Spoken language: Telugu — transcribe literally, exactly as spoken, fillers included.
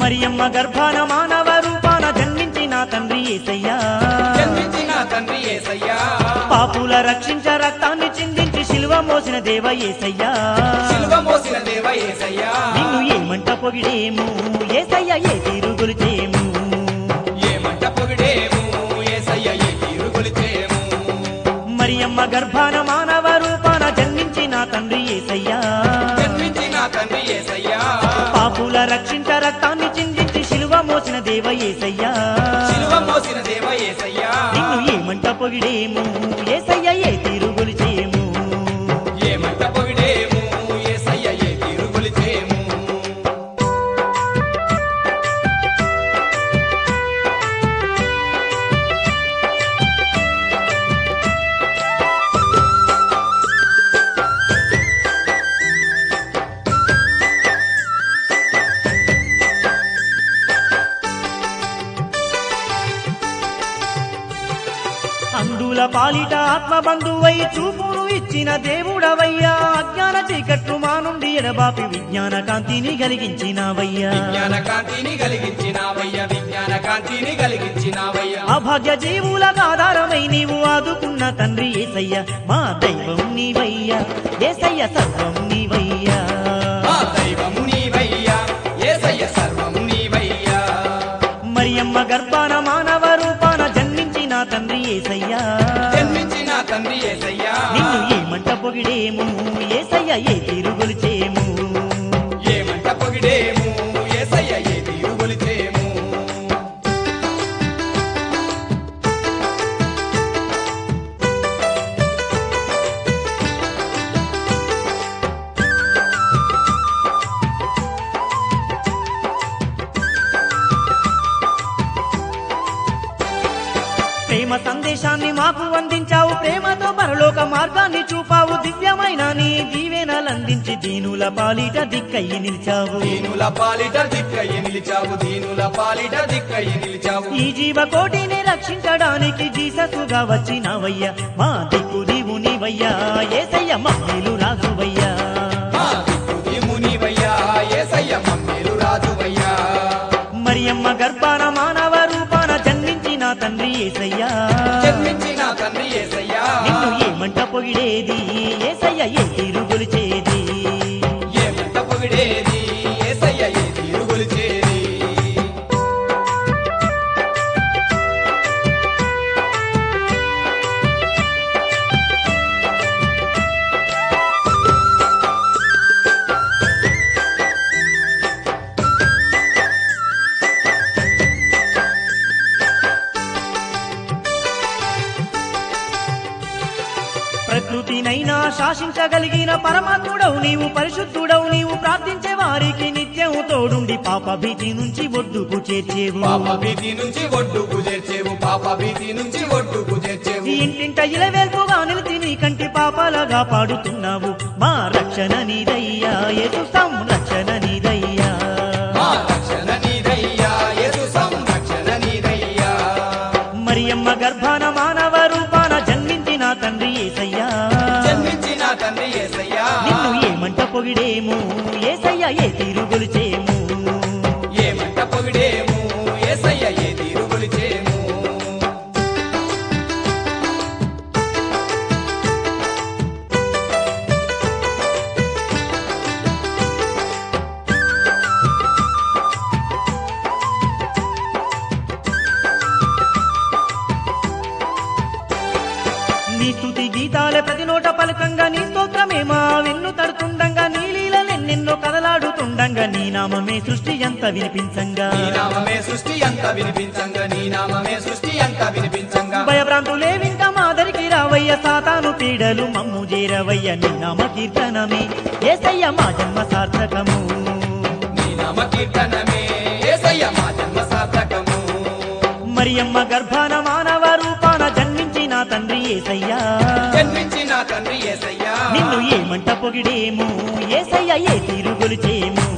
మరియమ్మ గర్భాన మానవ రూపాన జన్మించిన తండ్రి యేసయ్యా జన్మించిన తండ్రి యేసయ్యా పాపుల రక్షించ రక్తాన్ని చిందించి శిలువ మోసిన దేవ యేసయ్యా శిలువ మోసిన దేవ యేసయ్యా నిన్ను ఏమంట పొగిడేము యేసయ్య ఏ తీరు గొలిచేము ఏమంట పొగిడేము యేసయ్య ఏ తీరు కొలిచేము మరియమ్మ గర్భాన మానవ రూపాన జన్మించిన తండ్రి యేసయ్యా జన్మించిన తండ్రి యేసయ్యా పాపుల రక్షించ రక్తాన్ని చిందించి శిలువ మోసిన దేవ యేసయ్యా శిలువ మోసిన దేవ యేసయ్యా నిన్ను ఏమంట పొగిడేము యేసయ్య ఏ తీరు గొలిచేము ఏమంట పొగిడేము యేసయ్య ఏ తీరు కొలిచేము అందుల పాలిట ఆత్మ బంధువై చూపును ఇచ్చిన దేవుడవయ్యా అజ్ఞాన చీకట్లు మా నుండి ఎడబాపి విజ్ఞాన కాంతిని కలిగించినవయ్యా విజ్ఞాన కాంతిని కలిగించినావయ్య విజ్ఞాన కాంతిని కలిగించినావయ్య అభాగ్య జీవులకు ఆధారమై నీవు ఆదుకున్న తండ్రి యేసయ్య మా దైవం నీవయ్యా యేసయ్య సర్వం నీవయ్యా మా దైవము నీవయ్యా యేసయ్య సర్వము నీవయ్యా మరియమ్మ గర్భాన మానవ రూపాన జన్మించిన తండ్రి యేసయ్యా జన్మించిన తండ్రి యేసయ్యా నిన్ను ఏమంట పొగిడేము యేసయ్య ఏ తీరు గొలిచేము ఏమంట పొగిడేము యేసయ్య ఏ తీరు కొలిచేము ప్రేమ సందేశాన్ని మాకు అందించావు ప్రేమతో పరలోక మార్గాన్ని చూపావు దివ్యమైన నీ దీవెనలందించి దీనుల పాలిట దిక్కయ్యి నిలిచావు దీనుల పాలిట దిక్కయ్య నిలిచావు దీనుల పాలిట దిక్కయ్య నిలిచావు ఈ జీవకోటిని రక్షించడానికి జీససుగా వచ్చినవయ్యా మా దిక్కు నీవు నీవయ్యా యేసయ్య మమ్మీలు రాజువయ్యా మా దిక్కు నీవు నీవయ్యా యేసయ్య మమ్మేలు రాజువయ్యా మరియమ్మ గర్భాన మానవ రూపాన జన్మించిన తండ్రి యేసయ్యా జన్మించిన తండ్రి యేసయ్యా నిన్ను ఏమంట పొగిడేది యేసయ్య ఏ తీరు గొలిచేది ఏమంట పొగిడేది యేసయ్య ఏ తీరు కొలిచేది ప్రకృతినైనా శాసించగలిగిన పరమాత్ముడవు నీవు పరిశుద్ధుడవు నీవు ప్రార్థించే వారికి నిత్యం తోడుండి పాప భీతి నుంచి ఒడ్డుకు చేర్చేవు పాప భీతి నుంచి ఒడ్డుకు చేర్చేవు పాప భీతి నుంచి ఒడ్డుకు చేర్చేవు ఈ ఇంటింట ఇలవేల్పుగా నిలిచి నీ కంటి పాపాలగా పాడుతున్నావు మా రక్షణ నీదయ్యా యేసు సంరక్షణ నీదయ్యా మా రక్షణ నీదయ్యా యేసు సంరక్షణ నీదయ్యా మరియమ్మ గర్భాన మానవ రూపాన జన్మించిన తండ్రి యేసయ్యా జన్మించిన తండ్రి యేసయ్యా నిన్ను ఏమంట పొగిడేము యేసయ్య ఏ తీరు గొలిచేము ఏమంట పొగిడేము యేసయ్య ఏ తీరు కొలిచేము నీ స్తుతి గీతాలే ప్రతి నోట పలకంగా నీ స్తోత్రమే మా వెన్ను తడుతుండంగా నీ లీలలెన్నెన్నో కదలాడుతుండంగా నీ నామమే సృష్టి ఎంత వినిపించంగా నీ నామమే సృష్టి అంత వినిపించంగా నీ నామమే సృష్టి అంత వినిపించంగా భయభ్రాంతులే వింట మాదరికి రావయ్య సాతాను పీడలు మమ్ము చేరవయ్య నీ నామ కీర్తనమే యేసయ్య మా జన్మ సార్థకము నీ నామ కీర్తనమే యేసయ్య మా జన్మ సార్థకము మరియమ్మ గర్భాన మానవ రూపాన జన్మించిన తండ్రి యేసయ్యా జన్మించిన తండ్రి యేసయ్యా నిన్ను ఏమంట పొగిడేము యేసయ్య ఏ తీరు గొలిచేము